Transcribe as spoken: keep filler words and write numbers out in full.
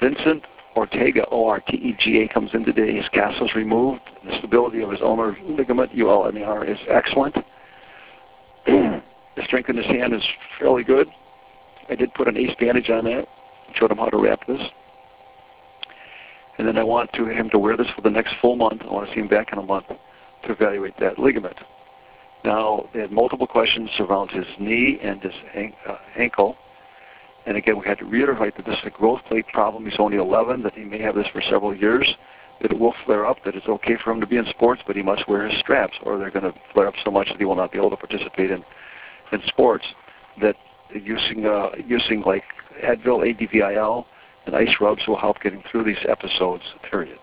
Vincent Ortega, O R T E G A, comes in today. His cast was removed. The stability of his ulnar ligament, U L N A R, is excellent. The strength in his hand is fairly good. I did put an ace bandage on that. Showed him how to wrap this. And then I want to him to wear this for the next full month. I want to see him back in a month to evaluate that ligament. Now, they had multiple questions around his knee and his an- uh, ankle. And again, we had to reiterate that this is a growth plate problem. He's only eleven, that he may have this for several years, that it will flare up, that it's okay for him to be in sports, but he must wear his straps, or they're going to flare up so much that he will not be able to participate in, in sports. That using, uh, using like Advil, A D V I L, and ice rubs will help getting through these episodes, period.